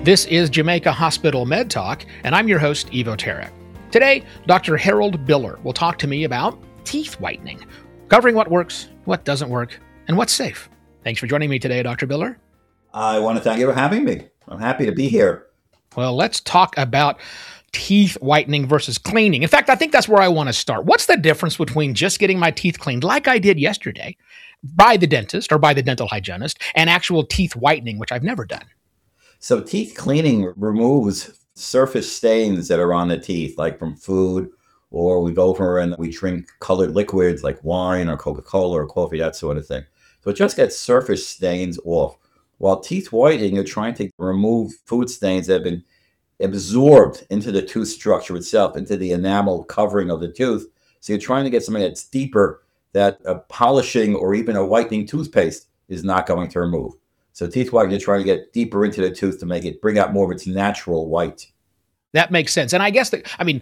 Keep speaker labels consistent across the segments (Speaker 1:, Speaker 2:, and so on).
Speaker 1: This is Jamaica Hospital Med Talk, and I'm your host, Evo Terra. Today, Dr. Harold Biller will talk to me about teeth whitening, covering what works, what doesn't work, and what's safe. Thanks for joining me today, Dr. Biller.
Speaker 2: I want to thank you for having me. I'm happy to be here.
Speaker 1: Well, let's talk about teeth whitening versus cleaning. In fact, I think that's where I want to start. What's the difference between just getting my teeth cleaned like I did yesterday by the dentist or by the dental hygienist and actual teeth whitening, which I've never done?
Speaker 2: So teeth cleaning removes surface stains that are on the teeth, like from food, or we go over and we drink colored liquids like wine or Coca-Cola or coffee, that sort of thing. So it just gets surface stains off. While teeth whitening, you're trying to remove food stains that have been absorbed into the tooth structure itself, into the enamel covering of the tooth. So you're trying to get something that's deeper that a polishing or even a whitening toothpaste is not going to remove. So teeth whitening, you're trying to get deeper into the tooth to make it bring out more of its natural white.
Speaker 1: That makes sense. And I guess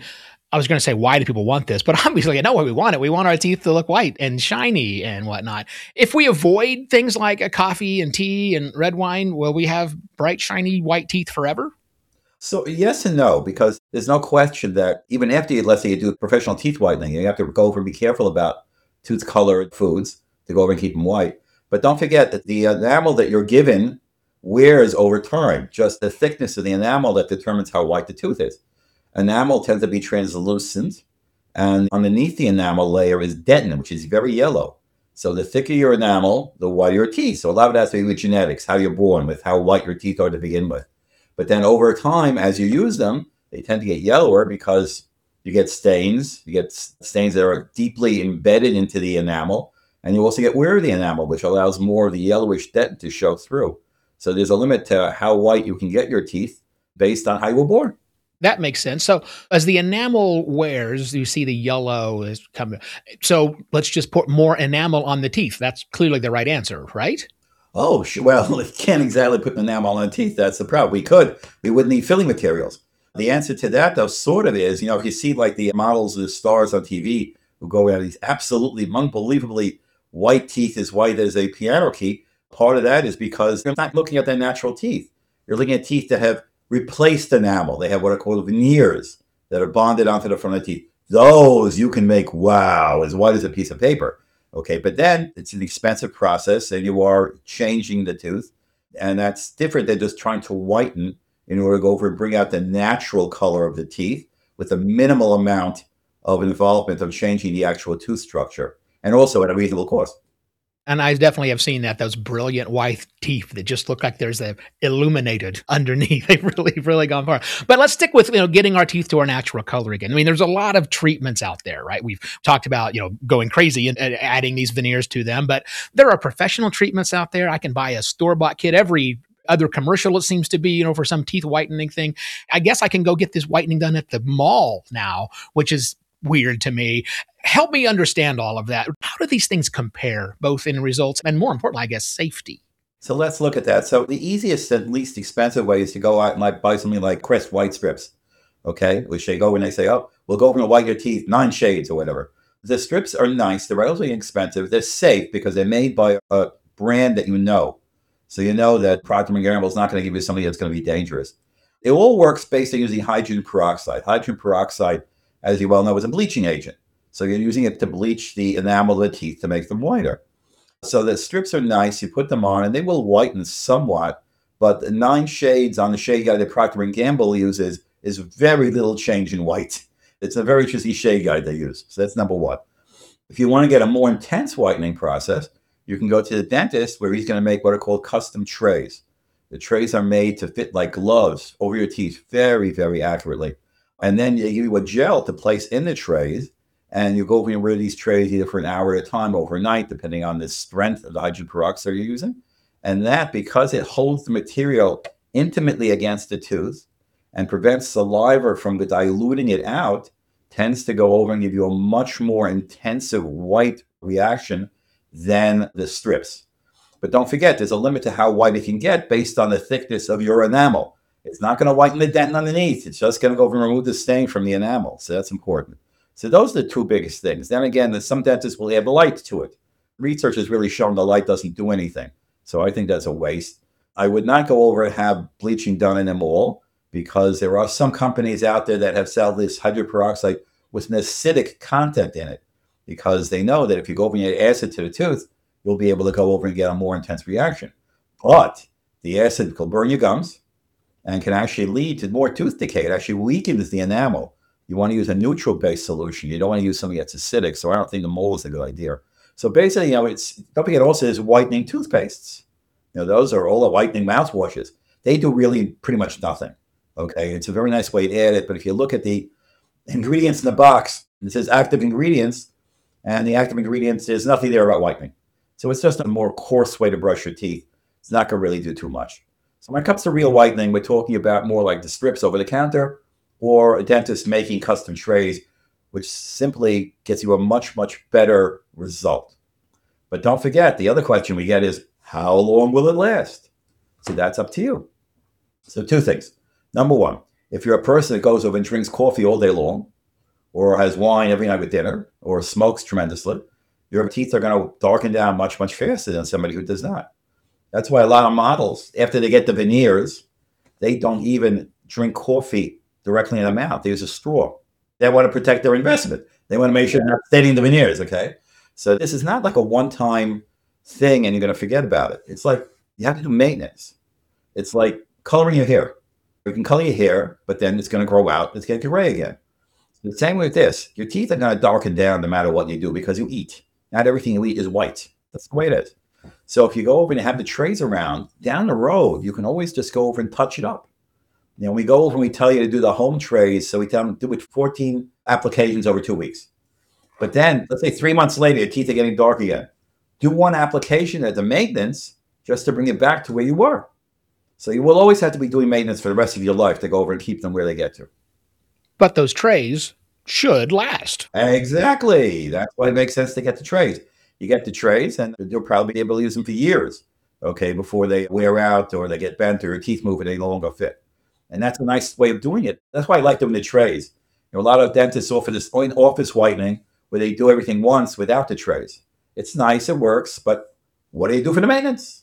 Speaker 1: I was going to say, why do people want this? But obviously, I know why we want it. We want our teeth to look white and shiny and whatnot. If we avoid things like a coffee and tea and red wine, will we have bright, shiny, white teeth forever?
Speaker 2: So yes and no, because there's no question that even after let's say you do professional teeth whitening, you have to go over and be careful about tooth colored foods to go over and keep them white. But don't forget that the enamel that you're given wears over time. Just the thickness of the enamel that determines how white the tooth is. Enamel tends to be translucent, and underneath the enamel layer is dentin, which is very yellow. So the thicker your enamel, the whiter your teeth. So a lot of that has to do with genetics, how you're born, with how white your teeth are to begin with. But then over time, as you use them, they tend to get yellower because you get stains. You get stains that are deeply embedded into the enamel. And you also get wear of the enamel, which allows more of the yellowish dentin to show through. So there's a limit to how white you can get your teeth based on how you were born.
Speaker 1: That makes sense. So as the enamel wears, you see the yellow is coming. So let's just put more enamel on the teeth. That's clearly the right answer, right?
Speaker 2: Oh, well, you can't exactly put the enamel on the teeth. That's the problem. We could. We would need filling materials. The answer to that, though, sort of is, if you see like the models, the stars on TV who go out these absolutely unbelievably white teeth, as white as a piano key, part of that is because you're not looking at their natural teeth. You're looking at teeth that have replaced enamel. They have what are called veneers that are bonded onto the front of the teeth. Those you can make, wow, as white as a piece of paper. Okay, but then it's an expensive process and you are changing the tooth. And that's different than just trying to whiten in order to go over and bring out the natural color of the teeth with a minimal amount of involvement of changing the actual tooth structure, and also at a reasonable cost.
Speaker 1: And I definitely have seen that, those brilliant white teeth that just look like there's a illuminated underneath. They've really gone far. But let's stick with, getting our teeth to our natural color again. I mean, there's a lot of treatments out there, right? We've talked about, going crazy and adding these veneers to them, but there are professional treatments out there. I can buy a store-bought kit every other commercial, it seems to be, for some teeth whitening thing. I guess I can go get this whitening done at the mall now, which is weird to me. Help me understand all of that. How do these things compare, both in results and, more importantly, I guess, safety?
Speaker 2: So let's look at that. So the easiest and least expensive way is to go out and buy something like Crest white strips. Okay, which they go and they say, oh, we'll go over and whiten your teeth 9 shades or whatever. The strips are nice. They're relatively inexpensive. They're safe because they're made by a brand that you know. So you know that Procter & Gamble is not going to give you something that's going to be dangerous. It all works based on using hydrogen peroxide. Hydrogen peroxide, as you well know, is a bleaching agent. So you're using it to bleach the enamel of the teeth to make them whiter. So the strips are nice. You put them on and they will whiten somewhat. But the 9 shades on the shade guide that Procter & Gamble uses is very little change in white. It's a very tricky shade guide they use. So that's number one. If you want to get a more intense whitening process, you can go to the dentist where he's going to make what are called custom trays. The trays are made to fit like gloves over your teeth very, very accurately. And then they give you a gel to place in the trays. And you go over and wear these trays either for an hour at a time overnight, depending on the strength of the hydrogen peroxide you're using. And that, because it holds the material intimately against the tooth and prevents saliva from diluting it out, tends to go over and give you a much more intensive white reaction than the strips. But don't forget, there's a limit to how white it can get based on the thickness of your enamel. It's not going to whiten the dentin underneath. It's just going to go over and remove the stain from the enamel. So that's important. So those are the 2 biggest things. Then again, some dentists will add light to it. Research has really shown the light doesn't do anything. So I think that's a waste. I would not go over and have bleaching done in them all because there are some companies out there that have sell this hydroperoxide with an acidic content in it because they know that if you go over and add acid to the tooth, you'll be able to go over and get a more intense reaction. But the acid will burn your gums and can actually lead to more tooth decay. It actually weakens the enamel. You want to use a neutral-based solution. You don't want to use something that's acidic, so I don't think the mold is a good idea. So basically, don't forget also there's whitening toothpastes. Those are all the whitening mouthwashes. They do really pretty much nothing. Okay, it's a very nice way to add it, but if you look at the ingredients in the box, it says active ingredients, and the active ingredients, there's nothing there about whitening. So it's just a more coarse way to brush your teeth. It's not going to really do too much. So when it comes to real whitening, we're talking about more like the strips over the counter or a dentist making custom trays, which simply gets you a much, much better result. But don't forget, the other question we get is, how long will it last? So that's up to you. So two things. Number one, if you're a person that goes over and drinks coffee all day long, or has wine every night with dinner, or smokes tremendously, your teeth are going to darken down much, much faster than somebody who does not. That's why a lot of models, after they get the veneers, they don't even drink coffee directly in the mouth. They use a straw. They want to protect their investment. They want to make sure they're not staining the veneers, okay? So this is not like a one-time thing and you're going to forget about it. It's like you have to do maintenance. It's like coloring your hair. You can color your hair, but then it's going to grow out. It's going to get gray again. The same with this. Your teeth are going to darken down no matter what you do because you eat. Not everything you eat is white. That's the way it is. So if you go over and have the trays around, down the road, you can always just go over and touch it up. We go over and we tell you to do the home trays. So we tell them to do it 14 applications over 2 weeks. But then, let's say 3 months later, your teeth are getting dark again. Do one application as a maintenance just to bring it back to where you were. So you will always have to be doing maintenance for the rest of your life to go over and keep them where they get to.
Speaker 1: But those trays should last.
Speaker 2: Exactly. That's why it makes sense to get the trays. You get the trays and you'll probably be able to use them for years, okay, before they wear out or they get bent or your teeth move and they no longer fit. And that's a nice way of doing it. That's why I like doing the trays. A lot of dentists offer this office whitening where they do everything once without the trays. It's nice, it works, but what do you do for the maintenance?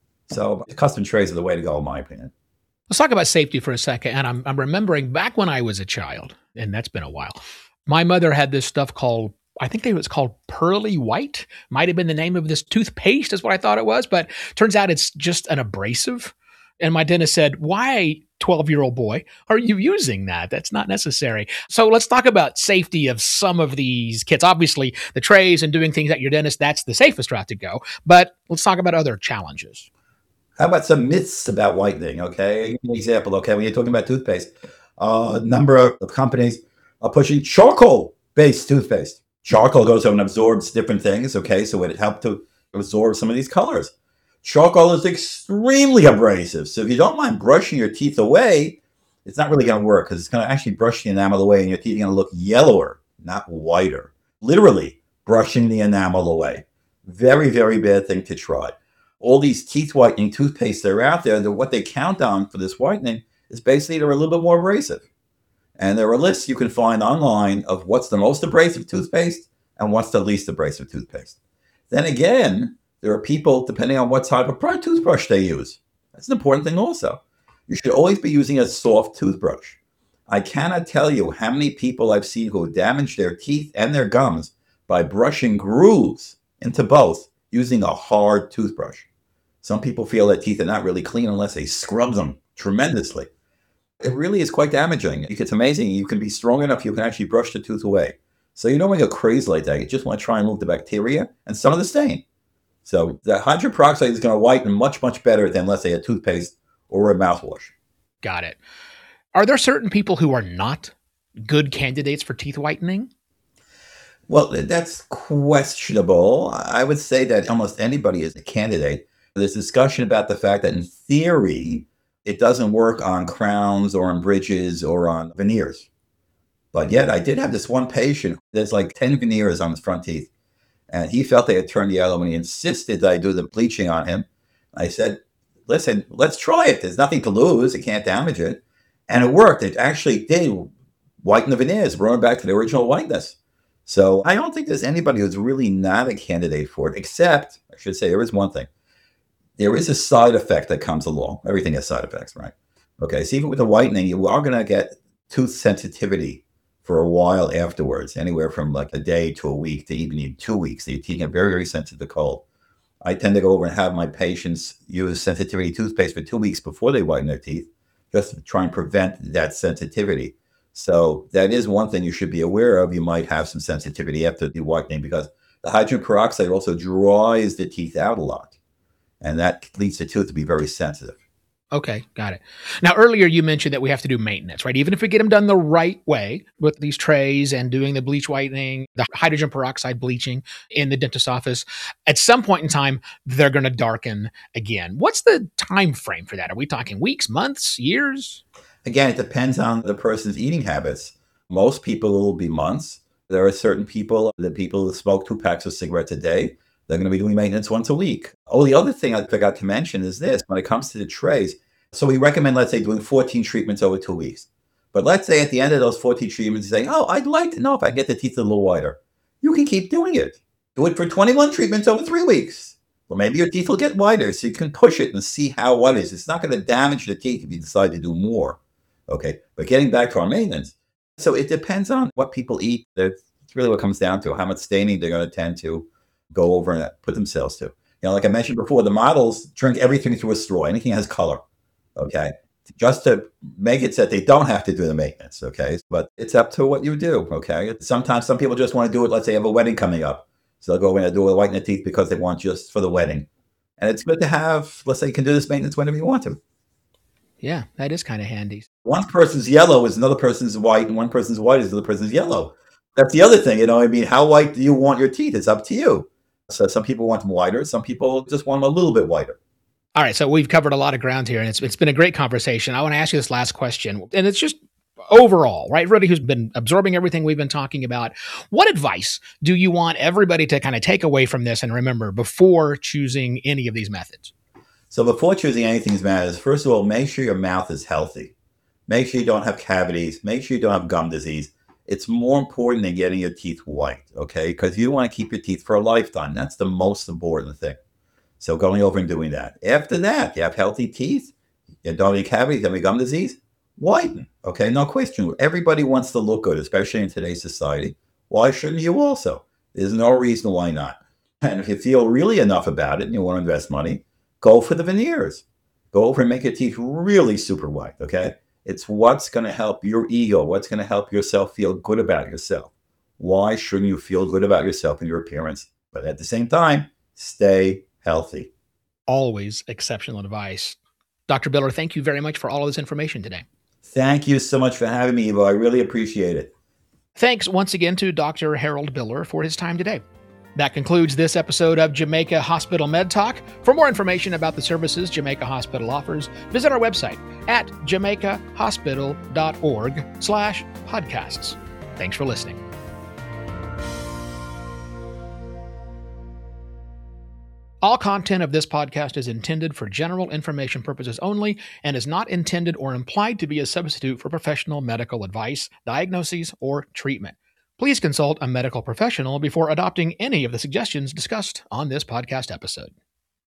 Speaker 2: So custom trays are the way to go, in my opinion.
Speaker 1: Let's talk about safety for a second. And I'm remembering back when I was a child, and that's been a while, my mother had this stuff called, I think it was called Pearly White. Might have been the name of this toothpaste is what I thought it was, but turns out it's just an abrasive. And my dentist said, why, 12-year-old boy, are you using that? That's not necessary. So let's talk about safety of some of these kits. Obviously, the trays and doing things at your dentist, that's the safest route to go. But let's talk about other challenges.
Speaker 2: How about some myths about whitening, okay? I'll give you an example, okay? When you're talking about toothpaste, a number of companies are pushing charcoal-based toothpaste. Charcoal goes over and absorbs different things, okay? So it helped to absorb some of these colors. Charcoal is extremely abrasive. So if you don't mind brushing your teeth away, it's not really going to work because it's going to actually brush the enamel away and your teeth are going to look yellower, not whiter. Literally brushing the enamel away. Very, very bad thing to try. All these teeth whitening toothpaste that are out there, what they count on for this whitening is basically they're a little bit more abrasive. And there are lists you can find online of what's the most abrasive toothpaste and what's the least abrasive toothpaste. Then again, there are people, depending on what type of toothbrush they use. That's an important thing also. You should always be using a soft toothbrush. I cannot tell you how many people I've seen who damage their teeth and their gums by brushing grooves into both using a hard toothbrush. Some people feel their teeth are not really clean unless they scrub them tremendously. It really is quite damaging. It's amazing. You can be strong enough, you can actually brush the tooth away. So you don't want to go crazy like that. You just want to try and remove the bacteria and some of the stain. So the hydroperoxide is going to whiten much, much better than, let's say, a toothpaste or a mouthwash.
Speaker 1: Got it. Are there certain people who are not good candidates for teeth whitening?
Speaker 2: Well, that's questionable. I would say that almost anybody is a candidate. There's discussion about the fact that in theory, it doesn't work on crowns or on bridges or on veneers. But yet I did have this one patient, there's like 10 veneers on his front teeth. And he felt they had turned yellow and he insisted that I do the bleaching on him. I said, listen, let's try it. There's nothing to lose. It can't damage it. And it worked. It actually did whiten the veneers, brought them back to the original whiteness. So I don't think there's anybody who's really not a candidate for it, except, I should say, there is one thing. There is a side effect that comes along. Everything has side effects, right? Okay, so even with the whitening, you are going to get tooth sensitivity for a while afterwards, anywhere from like a day to a week to even 2 weeks. So your teeth get very, very sensitive to cold. I tend to go over and have my patients use sensitivity toothpaste for 2 weeks before they whiten their teeth, just to try and prevent that sensitivity. So that is one thing you should be aware of. You might have some sensitivity after the whitening because the hydrogen peroxide also dries the teeth out a lot, and that leads the tooth to be very sensitive.
Speaker 1: Okay, got it. Now, earlier you mentioned that we have to do maintenance, right? Even if we get them done the right way with these trays and doing the bleach whitening, the hydrogen peroxide bleaching in the dentist's office, at some point in time, they're going to darken again. What's the time frame for that? Are we talking weeks, months, years?
Speaker 2: Again, it depends on the person's eating habits. Most people will be months. There are certain people, the people who smoke 2 packs of cigarettes a day, they're going to be doing maintenance once a week. Oh, the other thing I forgot to mention is this. When it comes to the trays, so we recommend, let's say, doing 14 treatments over 2 weeks. But let's say at the end of those 14 treatments, you say, oh, I'd like to know if I get the teeth a little whiter. You can keep doing it. Do it for 21 treatments over 3 weeks. Well, maybe your teeth will get whiter, so you can push it and see how what is. It's not going to damage the teeth if you decide to do more. Okay, but getting back to our maintenance. So it depends on what people eat. That's really what comes down to how much staining they're going to tend to go over and put themselves to. Like I mentioned before, the models drink everything through a straw. Anything has color. Okay, just to make it so that they don't have to do the maintenance. Okay, but it's up to what you do. Okay, sometimes some people just want to do it. Let's say they have a wedding coming up, so they'll go in and do a whiten the teeth because they want just for the wedding. And it's good to have. Let's say you can do this maintenance whenever you want to.
Speaker 1: Yeah, that is kind of handy.
Speaker 2: One person's yellow is another person's white, and one person's white is another person's yellow. That's the other thing, I mean, how white do you want your teeth? It's up to you. So some people want them whiter. Some people just want them a little bit whiter.
Speaker 1: All right, so we've covered a lot of ground here, and it's been a great conversation. I want to ask you this last question, and it's just overall, right? Everybody who's been absorbing everything we've been talking about, what advice do you want everybody to kind of take away from this and remember before choosing any of these methods?
Speaker 2: So before choosing anything matters, first of all, make sure your mouth is healthy. Make sure you don't have cavities. Make sure you don't have gum disease. It's more important than getting your teeth white, okay? Because you want to keep your teeth for a lifetime. That's the most important thing. So going over and doing that. After that, you have healthy teeth. You don't have any cavities, you don't have any gum disease. Whiten, okay? No question. Everybody wants to look good, especially in today's society. Why shouldn't you also? There's no reason why not. And if you feel really enough about it and you want to invest money, go for the veneers. Go over and make your teeth really super white, okay? It's what's going to help your ego, what's going to help yourself feel good about yourself. Why shouldn't you feel good about yourself and your appearance? But at the same time, stay healthy.
Speaker 1: Always exceptional advice. Dr. Biller, thank you very much for all of this information today.
Speaker 2: Thank you so much for having me, Ivo. I really appreciate it.
Speaker 1: Thanks once again to Dr. Harold Biller for his time today. That concludes this episode of Jamaica Hospital Med Talk. For more information about the services Jamaica Hospital offers, visit our website at jamaicahospital.org/podcasts. Thanks for listening. All content of this podcast is intended for general information purposes only and is not intended or implied to be a substitute for professional medical advice, diagnoses, or treatment. Please consult a medical professional before adopting any of the suggestions discussed on this podcast episode.